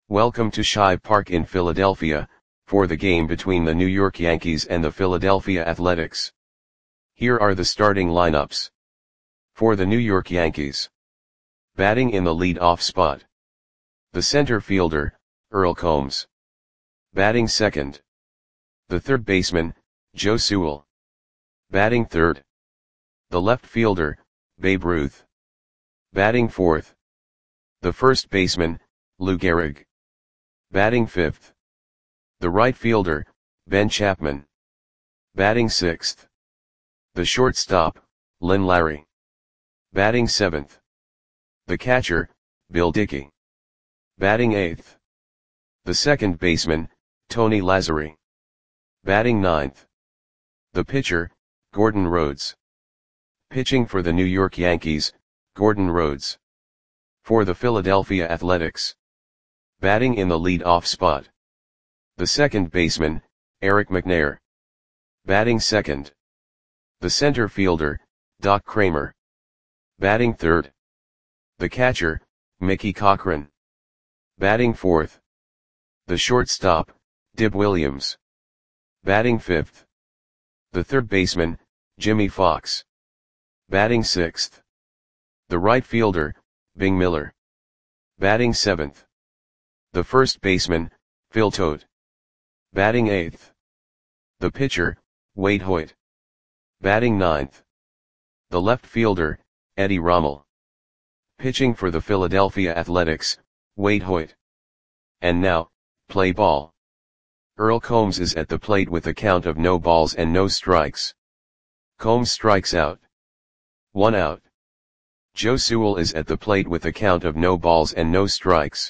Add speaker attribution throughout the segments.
Speaker 1: Welcome to Shive Park in Philadelphia, for the game between the New York Yankees and the Philadelphia Athletics. Here are the starting lineups. For the New York Yankees. Batting in the lead-off spot. The center fielder, Earl Combs. Batting second. The third baseman, Joe Sewell. Batting third. The left fielder, Babe Ruth. Batting fourth. The first baseman, Lou Gehrig. Batting fifth. The right fielder, Ben Chapman. Batting sixth. The shortstop, Lynn Larry. Batting seventh. The catcher, Bill Dickey. Batting eighth. The second baseman, Tony Lazzeri. Batting ninth. The pitcher, Gordon Rhodes. Pitching for the New York Yankees, Gordon Rhodes. For the Philadelphia Athletics. Batting in the lead-off spot. The second baseman, Eric McNair. Batting second. The center fielder, Doc Kramer. Batting third. The catcher, Mickey Cochrane. Batting fourth. The shortstop, Dib Williams. Batting fifth. The third baseman, Jimmy Fox. Batting sixth. The right fielder, Bing Miller. Batting seventh. The first baseman, Phil Tote. Batting eighth. The pitcher, Wade Hoyt. Batting ninth. The left fielder, Eddie Rommel. Pitching for the Philadelphia Athletics, Wade Hoyt. And now, play ball. Earl Combs is at the plate with a count of no balls and no strikes. Combs strikes out. 1 out. Joe Sewell is at the plate with a count of no balls and no strikes.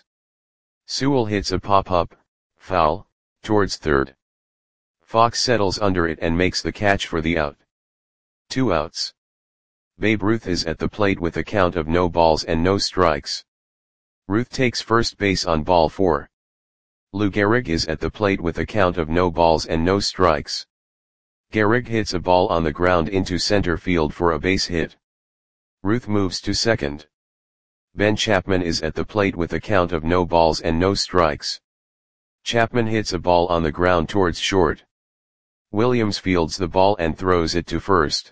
Speaker 1: Sewell hits a pop-up, foul, towards third. Fox settles under it and makes the catch for the out. 2 outs. Babe Ruth is at the plate with a count of no balls and no strikes. Ruth takes first base on ball 4. Lou Gehrig is at the plate with a count of no balls and no strikes. Gehrig hits a ball on the ground into center field for a base hit. Ruth moves to second. Ben Chapman is at the plate with a count of no balls and no strikes. Chapman hits a ball on the ground towards short. Williams fields the ball and throws it to first.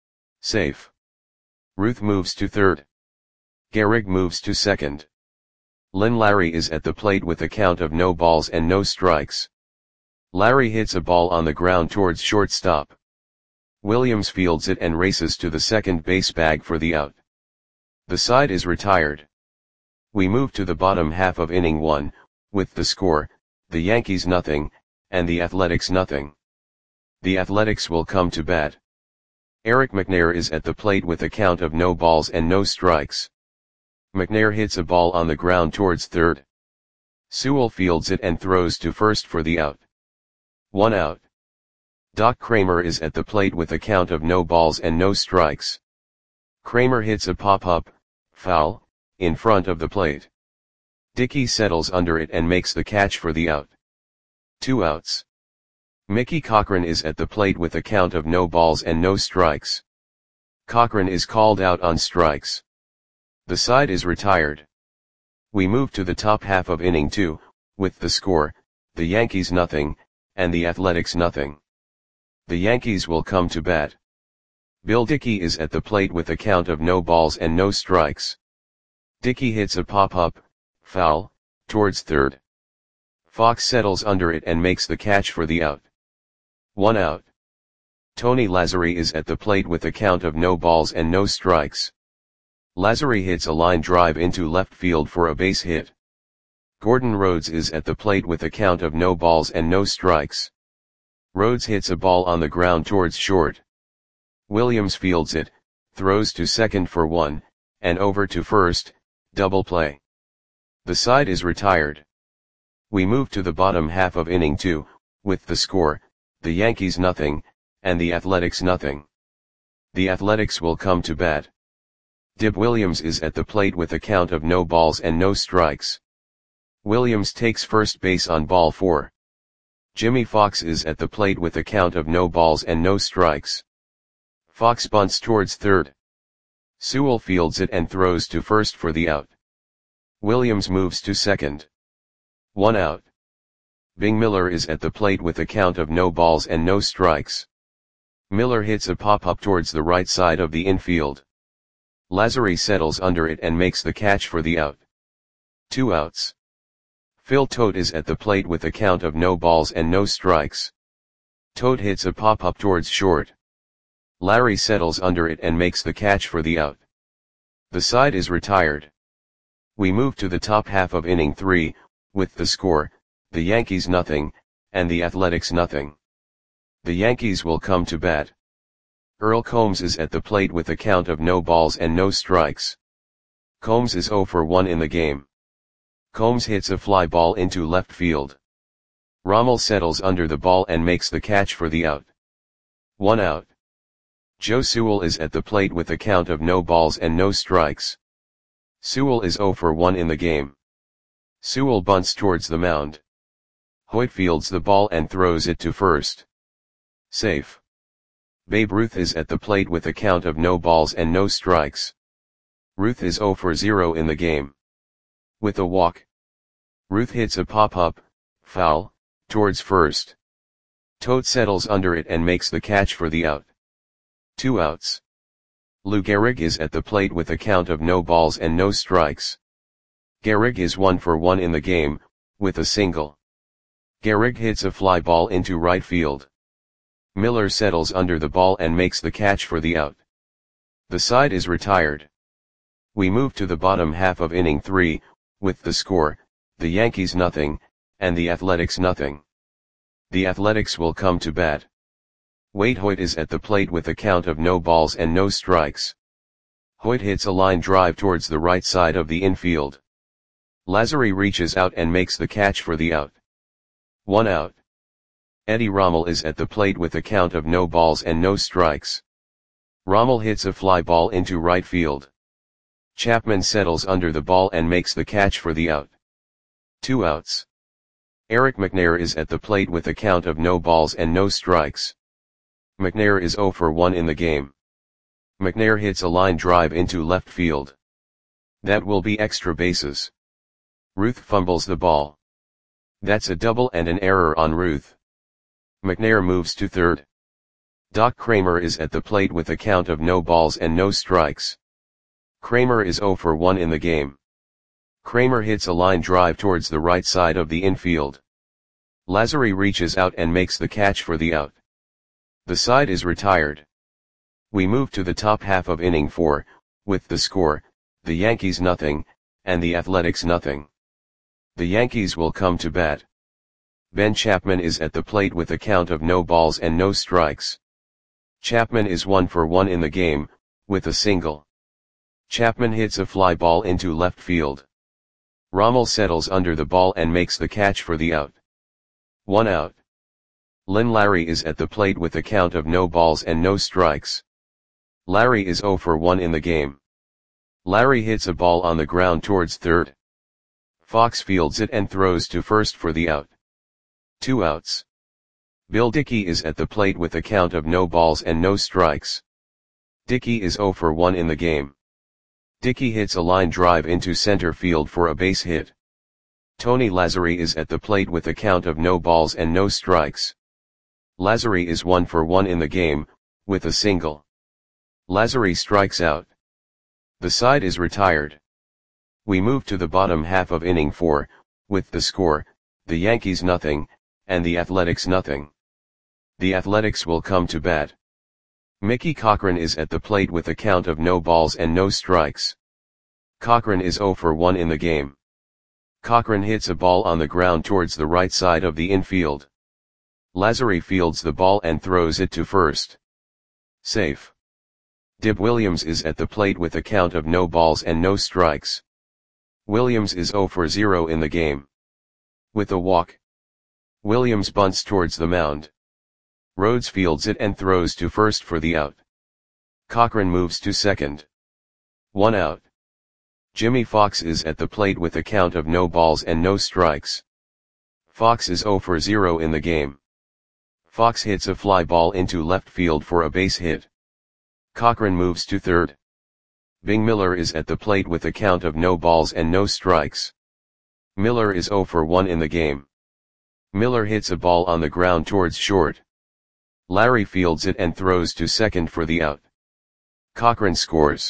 Speaker 1: Safe. Ruth moves to third. Gehrig moves to second. Lynn Larry is at the plate with a count of no balls and no strikes. Larry hits a ball on the ground towards shortstop. Williams fields it and races to the second base bag for the out. The side is retired. We move to the bottom half of inning 1, with the score, the Yankees nothing, and the Athletics nothing. The Athletics will come to bat. Eric McNair is at the plate with a count of no balls and no strikes. McNair hits a ball on the ground towards third. Sewell fields it and throws to first for the out. 1 out. Doc Kramer is at the plate with a count of no balls and no strikes. Kramer hits a pop-up, foul, in front of the plate. Dickey settles under it and makes the catch for the out. 2 outs. Mickey Cochrane is at the plate with a count of no balls and no strikes. Cochrane is called out on strikes. The side is retired. We move to the top half of inning 2, with the score, the Yankees nothing, and the Athletics nothing. The Yankees will come to bat. Bill Dickey is at the plate with a count of no balls and no strikes. Dickey hits a pop-up, foul, towards third. Fox settles under it and makes the catch for the out. 1 out. Tony Lazzeri is at the plate with a count of no balls and no strikes. Lazzeri hits a line drive into left field for a base hit. Gordon Rhodes is at the plate with a count of no balls and no strikes. Rhodes hits a ball on the ground towards short. Williams fields it, throws to second for 1, and over to first, double play. The side is retired. We move to the bottom half of inning 2, with the score, the Yankees nothing, and the Athletics nothing. The Athletics will come to bat. Dib Williams is at the plate with a count of no balls and no strikes. Williams takes first base on ball 4. Jimmy Fox is at the plate with a count of no balls and no strikes. Fox bunts towards third. Sewell fields it and throws to first for the out. Williams moves to second. 1 out. Bing Miller is at the plate with a count of no balls and no strikes. Miller hits a pop-up towards the right side of the infield. Lazary settles under it and makes the catch for the out. 2 outs. Phil Tote is at the plate with a count of no balls and no strikes. Tote hits a pop-up towards short. Larry settles under it and makes the catch for the out. The side is retired. We move to the top half of inning 3, with the score, the Yankees nothing, and the Athletics nothing. The Yankees will come to bat. Earl Combs is at the plate with a count of no balls and no strikes. Combs is 0 for 1 in the game. Combs hits a fly ball into left field. Rommel settles under the ball and makes the catch for the out. 1 out. Joe Sewell is at the plate with a count of no balls and no strikes. Sewell is 0 for 1 in the game. Sewell bunts towards the mound. Hoyt fields the ball and throws it to first. Safe. Babe Ruth is at the plate with a count of no balls and no strikes. Ruth is 0 for 0 in the game. With a walk. Ruth hits a pop-up, foul, towards first. Tote settles under it and makes the catch for the out. 2 outs. Lou Gehrig is at the plate with a count of no balls and no strikes. Gehrig is 1 for 1 in the game, with a single. Gehrig hits a fly ball into right field. Miller settles under the ball and makes the catch for the out. The side is retired. We move to the bottom half of inning 3, with the score, the Yankees nothing, and the Athletics nothing. The Athletics will come to bat. Wade Hoyt is at the plate with a count of no balls and no strikes. Hoyt hits a line drive towards the right side of the infield. Lazary reaches out and makes the catch for the out. 1 out. Eddie Rommel is at the plate with a count of no balls and no strikes. Rommel hits a fly ball into right field. Chapman settles under the ball and makes the catch for the out. 2 outs. Eric McNair is at the plate with a count of no balls and no strikes. McNair is 0 for 1 in the game. McNair hits a line drive into left field. That will be extra bases. Ruth fumbles the ball. That's a double and an error on Ruth. McNair moves to third. Doc Kramer is at the plate with a count of no balls and no strikes. Kramer is 0 for 1 in the game. Kramer hits a line drive towards the right side of the infield. Lazary reaches out and makes the catch for the out. The side is retired. We move to the top half of inning 4, with the score, the Yankees nothing, and the Athletics nothing. The Yankees will come to bat. Ben Chapman is at the plate with a count of no balls and no strikes. Chapman is 1 for 1 in the game, with a single. Chapman hits a fly ball into left field. Rommel settles under the ball and makes the catch for the out. 1 out. Lynn Larry is at the plate with a count of no balls and no strikes. Larry is 0 for 1 in the game. Larry hits a ball on the ground towards third. Fox fields it and throws to first for the out. 2 outs. Bill Dickey is at the plate with a count of no balls and no strikes. Dickey is 0 for 1 in the game. Dickey hits a line drive into center field for a base hit. Tony Lazary is at the plate with a count of no balls and no strikes. Lazary is 1 for 1 in the game, with a single. Lazary strikes out. The side is retired. We move to the bottom half of inning 4, with the score, the Yankees nothing, and the Athletics nothing. The Athletics will come to bat. Mickey Cochrane is at the plate with a count of no balls and no strikes. Cochrane is 0 for 1 in the game. Cochrane hits a ball on the ground towards the right side of the infield. Lazary fields the ball and throws it to first. Safe. Dib Williams is at the plate with a count of no balls and no strikes. Williams is 0 for 0 in the game. With a walk. Williams bunts towards the mound. Rhodes fields it and throws to first for the out. Cochrane moves to second. 1 out. Jimmy Fox is at the plate with a count of no balls and no strikes. Fox is 0 for 0 in the game. Fox hits a fly ball into left field for a base hit. Cochrane moves to third. Bing Miller is at the plate with a count of no balls and no strikes. Miller is 0 for 1 in the game. Miller hits a ball on the ground towards short. Larry fields it and throws to second for the out. Cochran scores.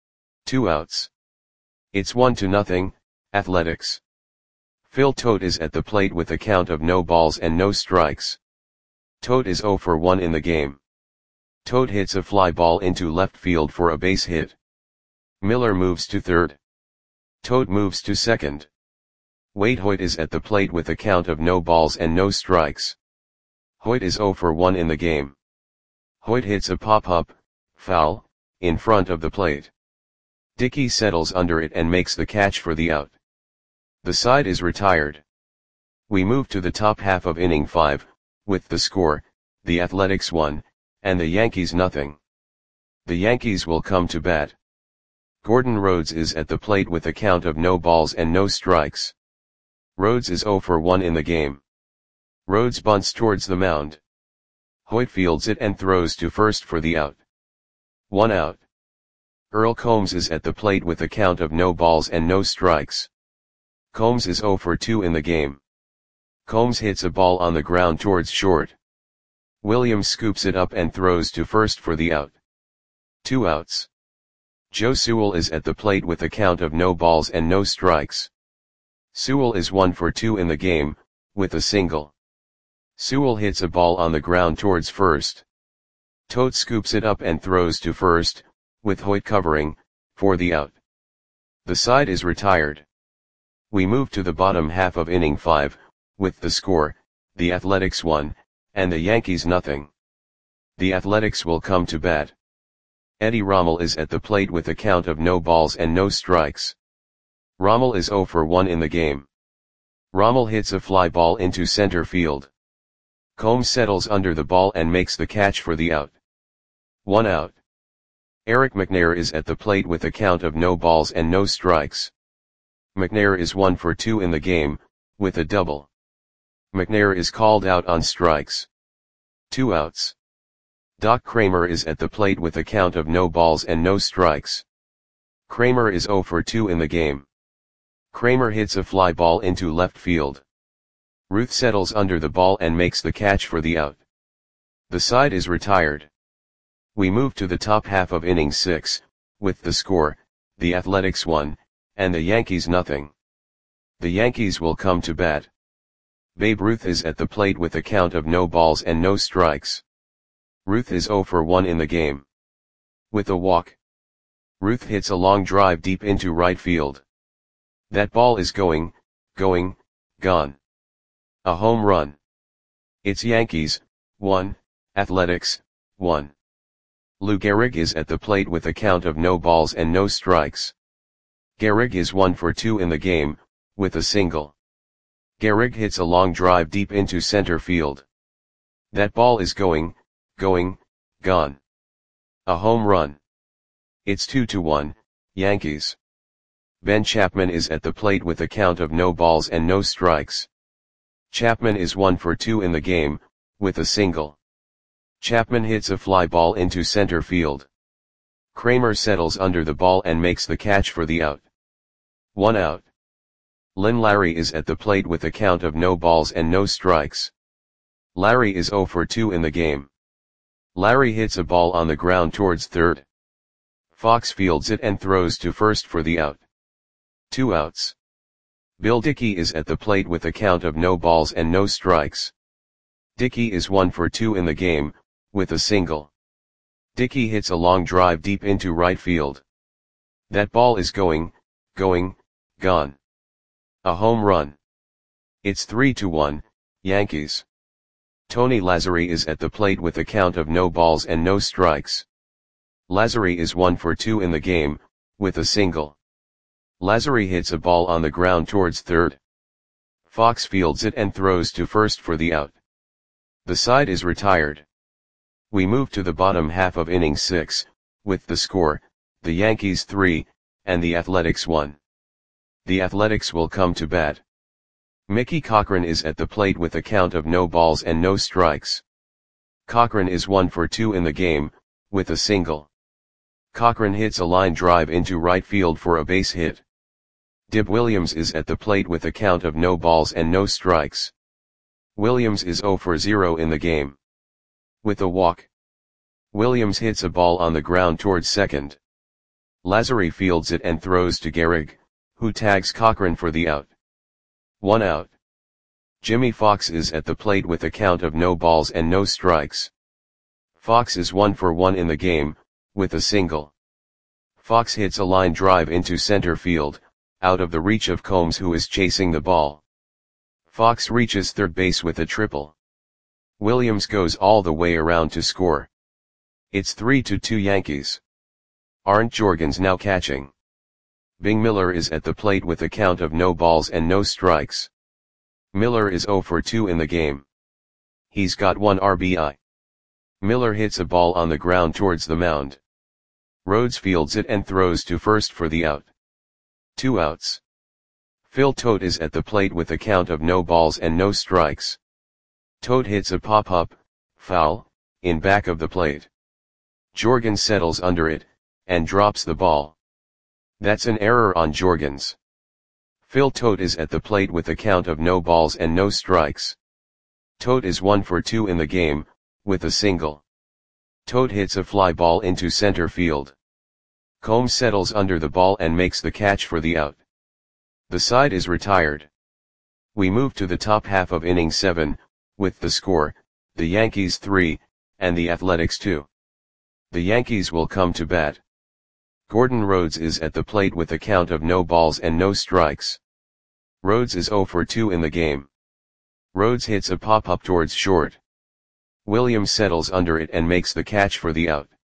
Speaker 1: 2 outs. It's 1-0, Athletics. Phil Tote is at the plate with a count of no balls and no strikes. Tote is 0 for 1 in the game. Tote hits a fly ball into left field for a base hit. Miller moves to third. Tote moves to second. Wade Hoyt is at the plate with a count of no balls and no strikes. Hoyt is 0 for 1 in the game. Hoyt hits a pop-up, foul, in front of the plate. Dickey settles under it and makes the catch for the out. The side is retired. We move to the top half of inning 5, with the score, the Athletics 1, and the Yankees nothing. The Yankees will come to bat. Gordon Rhodes is at the plate with a count of no balls and no strikes. Rhodes is 0 for 1 in the game. Rhodes bunts towards the mound. Hoyt fields it and throws to first for the out. 1 out. Earl Combs is at the plate with a count of no balls and no strikes. Combs is 0 for 2 in the game. Combs hits a ball on the ground towards short. Williams scoops it up and throws to first for the out. 2 outs. Joe Sewell is at the plate with a count of no balls and no strikes. Sewell is 1 for 2 in the game, with a single. Sewell hits a ball on the ground towards first. Tote scoops it up and throws to first, with Hoyt covering, for the out. The side is retired. We move to the bottom half of inning 5, with the score, the Athletics 1, and the Yankees nothing. The Athletics will come to bat. Eddie Rommel is at the plate with a count of no balls and no strikes. Rommel is 0 for 1 in the game. Rommel hits a fly ball into center field. Combs settles under the ball and makes the catch for the out. 1 out. Eric McNair is at the plate with a count of no balls and no strikes. McNair is 1 for 2 in the game, with a double. McNair is called out on strikes. 2 outs. Doc Kramer is at the plate with a count of no balls and no strikes. Kramer is 0 for 2 in the game. Kramer hits a fly ball into left field. Ruth settles under the ball and makes the catch for the out. The side is retired. We move to the top half of inning 6, with the score, the Athletics 1, and the Yankees nothing. The Yankees will come to bat. Babe Ruth is at the plate with a count of no balls and no strikes. Ruth is 0 for 1 in the game. With a walk. Ruth hits a long drive deep into right field. That ball is going, gone. A home run. It's Yankees, 1, Athletics, 1. Lou Gehrig is at the plate with a count of no balls and no strikes. Gehrig is 1 for 2 in the game, with a single. Gehrig hits a long drive deep into center field. That ball is going, gone. A home run. It's 2-1, Yankees. Ben Chapman is at the plate with a count of no balls and no strikes. Chapman is 1 for 2 in the game, with a single. Chapman hits a fly ball into center field. Kramer settles under the ball and makes the catch for the out. 1 out. Lynn Larry is at the plate with a count of no balls and no strikes. Larry is 0 for 2 in the game. Larry hits a ball on the ground towards third. Fox fields it and throws to first for the out. 2 outs. Bill Dickey is at the plate with a count of no balls and no strikes. Dickey is 1 for 2 in the game, with a single. Dickey hits a long drive deep into right field. That ball is going, gone. A home run. It's 3-1, Yankees. Tony Lazzari is at the plate with a count of no balls and no strikes. Lazzari is 1 for 2 in the game, with a single. Lazzari hits a ball on the ground towards third. Fox fields it and throws to first for the out. The side is retired. We move to the bottom half of inning 6, with the score, the Yankees 3, and the Athletics 1. The Athletics will come to bat. Mickey Cochran is at the plate with a count of no balls and no strikes. Cochran is 1 for 2 in the game, with a single. Cochran hits a line drive into right field for a base hit. Dib Williams is at the plate with a count of no balls and no strikes. Williams is 0 for 0 in the game. With a walk, Williams hits a ball on the ground towards second. Lazary fields it and throws to Gehrig, who tags Cochran for the out. 1 out. Jimmy Fox is at the plate with a count of no balls and no strikes. Fox is 1 for 1 in the game, with a single. Fox hits a line drive into center field, out of the reach of Combs, who is chasing the ball. Fox reaches third base with a triple. Williams goes all the way around to score. It's 3-2 Yankees. Arndt Jorgens now catching. Bing Miller is at the plate with a count of no balls and no strikes. Miller is 0 for 2 in the game. He's got 1 RBI. Miller hits a ball on the ground towards the mound. Rhodes fields it and throws to first for the out. 2 outs. Phil Tote is at the plate with a count of no balls and no strikes. Tote hits a pop-up, foul, in back of the plate. Jorgens settles under it, and drops the ball. That's an error on Jorgens. Phil Tote is at the plate with a count of no balls and no strikes. Tote is 1 for 2 in the game, with a single. Tote hits a fly ball into center field. Combs settles under the ball and makes the catch for the out. The side is retired. We move to the top half of inning 7, with the score, the Yankees 3, and the Athletics 2. The Yankees will come to bat. Gordon Rhodes is at the plate with a count of no balls and no strikes. Rhodes is 0 for 2 in the game. Rhodes hits a pop-up towards short. Williams settles under it and makes the catch for the out.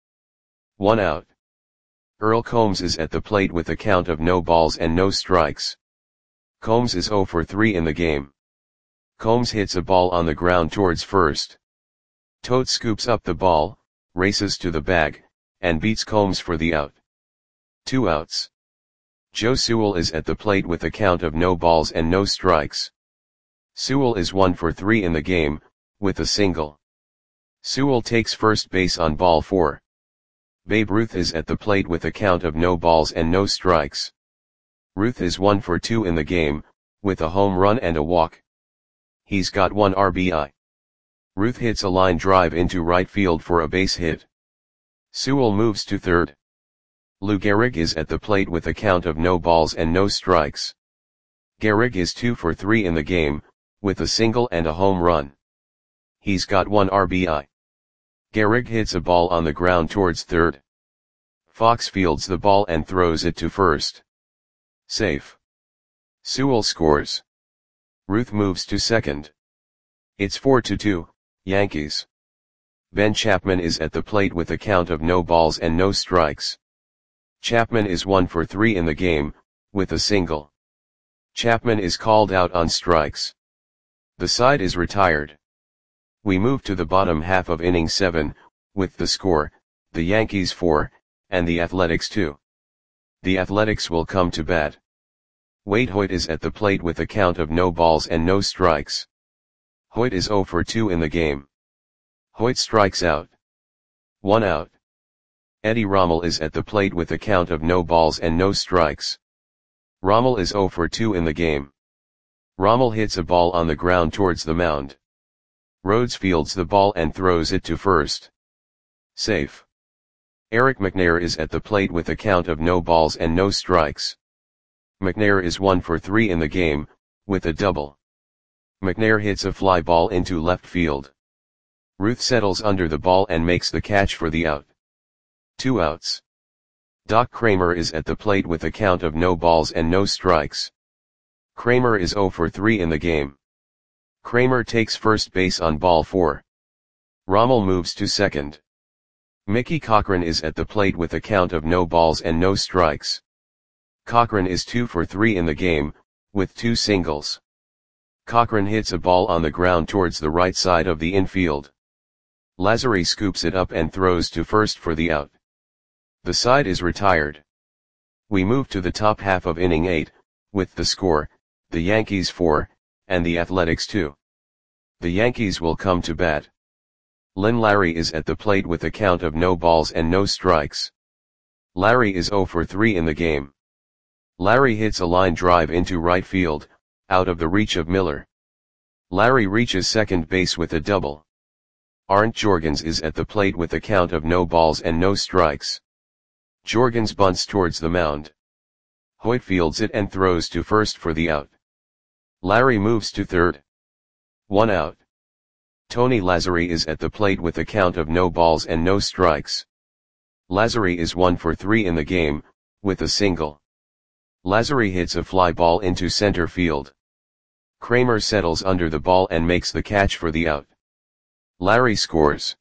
Speaker 1: 1 out. Earl Combs is at the plate with a count of no balls and no strikes. Combs is 0 for 3 in the game. Combs hits a ball on the ground towards first. Tote scoops up the ball, races to the bag, and beats Combs for the out. 2 outs. Joe Sewell is at the plate with a count of no balls and no strikes. Sewell is 1 for 3 in the game, with a single. Sewell takes first base on ball 4. Babe Ruth is at the plate with a count of no balls and no strikes. Ruth is 1 for 2 in the game, with a home run and a walk. He's got 1 RBI. Ruth hits a line drive into right field for a base hit. Sewell moves to third. Lou Gehrig is at the plate with a count of no balls and no strikes. Gehrig is 2 for 3 in the game, with a single and a home run. He's got 1 RBI. Gehrig hits a ball on the ground towards third. Fox fields the ball and throws it to first. Safe. Sewell scores. Ruth moves to second. It's 4-2, Yankees. Ben Chapman is at the plate with a count of no balls and no strikes. Chapman is 1 for 3 in the game, with a single. Chapman is called out on strikes. The side is retired. We move to the bottom half of inning 7, with the score, the Yankees 4, and the Athletics 2. The Athletics will come to bat. Wade Hoyt is at the plate with a count of no balls and no strikes. Hoyt is 0 for 2 in the game. Hoyt strikes out. 1 out. Eddie Rommel is at the plate with a count of no balls and no strikes. Rommel is 0 for 2 in the game. Rommel hits a ball on the ground towards the mound. Rhodes fields the ball and throws it to first. Safe. Eric McNair is at the plate with a count of no balls and no strikes. McNair is 1 for 3 in the game, with a double. McNair hits a fly ball into left field. Ruth settles under the ball and makes the catch for the out. 2 outs. Doc Kramer is at the plate with a count of no balls and no strikes. Kramer is 0 for 3 in the game. Kramer takes first base on ball 4. Rommel moves to second. Mickey Cochran is at the plate with a count of no balls and no strikes. Cochran is 2 for 3 in the game, with 2 singles. Cochran hits a ball on the ground towards the right side of the infield. Lazary scoops it up and throws to first for the out. The side is retired. We move to the top half of inning 8, with the score, the Yankees 4, and the Athletics 2. The Yankees will come to bat. Lynn Larry is at the plate with a count of no balls and no strikes. Larry is 0 for 3 in the game. Larry hits a line drive into right field, out of the reach of Miller. Larry reaches second base with a double. Arndt Jorgens is at the plate with a count of no balls and no strikes. Jorgens bunts towards the mound. Hoyt fields it and throws to first for the out. Larry moves to third. 1 out. Tony Lazzeri is at the plate with a count of no balls and no strikes. Lazzeri is 1 for 3 in the game, with a single. Lazzeri hits a fly ball into center field. Kramer settles under the ball and makes the catch for the out. Larry scores.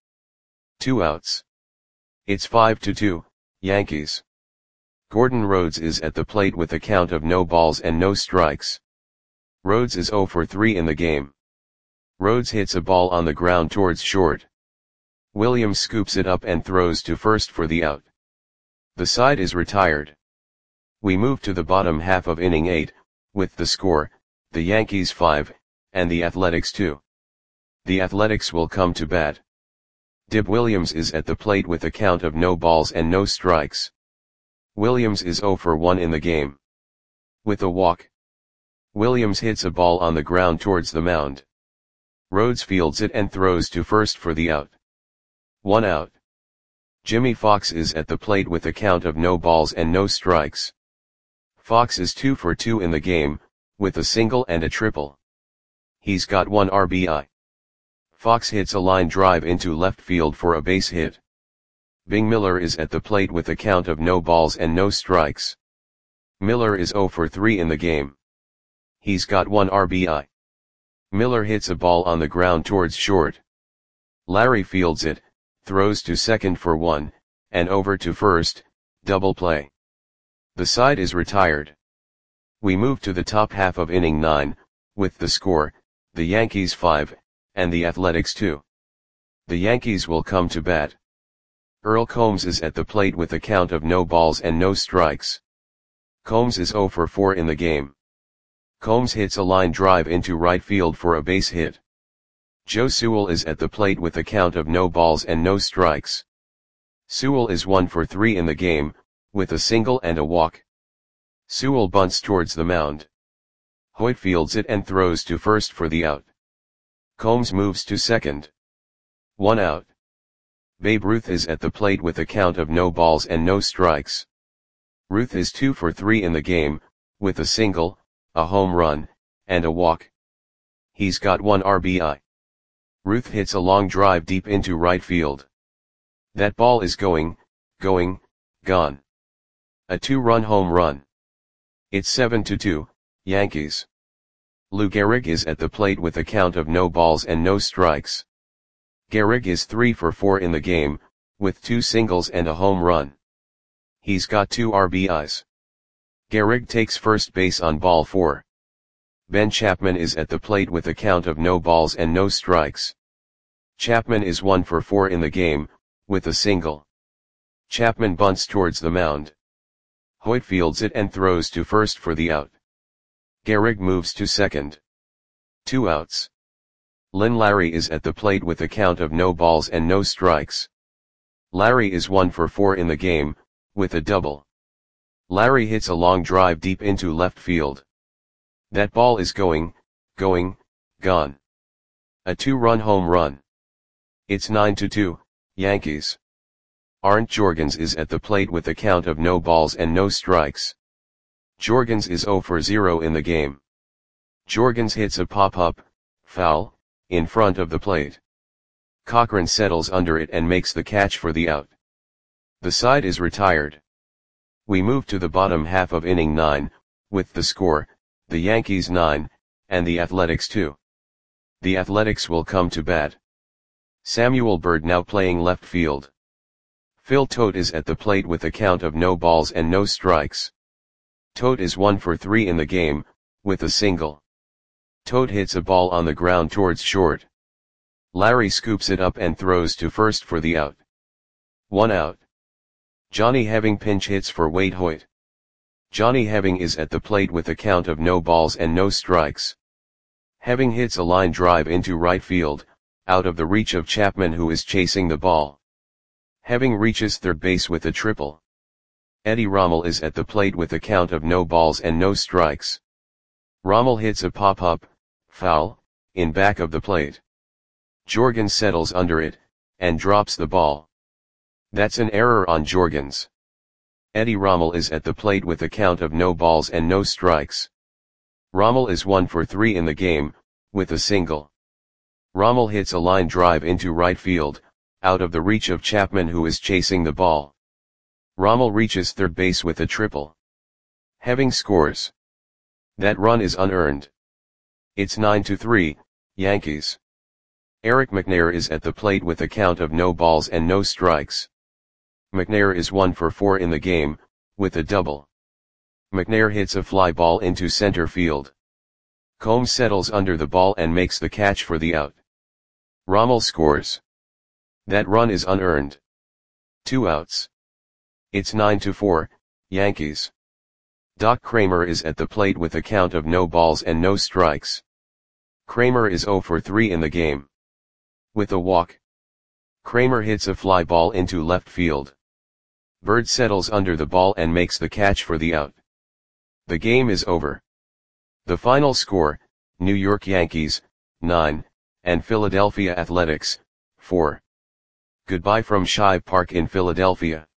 Speaker 1: 2 outs. It's 5-2, Yankees. Gordon Rhodes is at the plate with a count of no balls and no strikes. Rhodes is 0 for 3 in the game. Rhodes hits a ball on the ground towards short. Williams scoops it up and throws to first for the out. The side is retired. We move to the bottom half of inning 8, with the score, the Yankees 5, and the Athletics 2. The Athletics will come to bat. Dib Williams is at the plate with a count of no balls and no strikes. Williams is 0 for 1 in the game. With a walk. Williams hits a ball on the ground towards the mound. Rhodes fields it and throws to first for the out. 1 out. Jimmy Fox is at the plate with a count of no balls and no strikes. Fox is 2 for 2 in the game, with a single and a triple. He's got 1 RBI. Fox hits a line drive into left field for a base hit. Bing Miller is at the plate with a count of no balls and no strikes. Miller is 0 for 3 in the game. He's got 1 RBI. Miller hits a ball on the ground towards short. Larry fields it, throws to second for 1, and over to first, double play. The side is retired. We move to the top half of inning 9, with the score, the Yankees 5, and the Athletics 2. The Yankees will come to bat. Earl Combs is at the plate with a count of no balls and no strikes. Combs is 0 for 4 in the game. Combs hits a line drive into right field for a base hit. Joe Sewell is at the plate with a count of no balls and no strikes. Sewell is 1 for 3 in the game, with a single and a walk. Sewell bunts towards the mound. Hoyt fields it and throws to first for the out. Combs moves to second. 1 out. Babe Ruth is at the plate with a count of no balls and no strikes. Ruth is 2 for 3 in the game, with a single, a home run, and a walk. He's got 1 RBI. Ruth hits a long drive deep into right field. That ball is going, gone. A 2-run home run. It's 7-2, Yankees. Lou Gehrig is at the plate with a count of no balls and no strikes. Gehrig is 3 for 4 in the game, with 2 singles and a home run. He's got 2 RBIs. Gehrig takes first base on ball 4. Ben Chapman is at the plate with a count of no balls and no strikes. Chapman is 1 for 4 in the game, with a single. Chapman bunts towards the mound. Hoyt fields it and throws to first for the out. Gehrig moves to second. 2 outs. Lynn Larry is at the plate with a count of no balls and no strikes. Larry is 1 for 4 in the game, with a double. Larry hits a long drive deep into left field. That ball is going, gone. A 2-run home run. It's 9-2, Yankees. Arndt Jorgens is at the plate with a count of no balls and no strikes. Jorgens is 0 for 0 in the game. Jorgens hits a pop-up, foul, in front of the plate. Cochran settles under it and makes the catch for the out. The side is retired. We move to the bottom half of inning 9, with the score, the Yankees 9, and the Athletics 2. The Athletics will come to bat. Samuel Byrd now playing left field. Phil Tote is at the plate with a count of no balls and no strikes. Tote is 1 for 3 in the game, with a single. Tote hits a ball on the ground towards short. Larry scoops it up and throws to first for the out. 1 out. Johnny Heving pinch hits for Wade Hoyt. Johnny Heving is at the plate with a count of no balls and no strikes. Heving hits a line drive into right field, out of the reach of Chapman who is chasing the ball. Heving reaches third base with a triple. Eddie Rommel is at the plate with a count of no balls and no strikes. Rommel hits a pop-up, foul, in back of the plate. Jorgens settles under it, and drops the ball. That's an error on Jorgens. Eddie Rommel is at the plate with a count of no balls and no strikes. Rommel is 1 for 3 in the game, with a single. Rommel hits a line drive into right field, out of the reach of Chapman, who is chasing the ball. Rommel reaches third base with a triple. Having scores. That run is unearned. It's 9-3, Yankees. Eric McNair is at the plate with a count of no balls and no strikes. McNair is 1 for 4 in the game, with a double. McNair hits a fly ball into center field. Combs settles under the ball and makes the catch for the out. Rommel scores. That run is unearned. 2 outs. It's 9-4, Yankees. Doc Kramer is at the plate with a count of no balls and no strikes. Kramer is 0 for 3 in the game. With a walk. Kramer hits a fly ball into left field. Bird settles under the ball and makes the catch for the out. The game is over. The final score, New York Yankees, 9, and Philadelphia Athletics, 4. Goodbye from Shive Park in Philadelphia.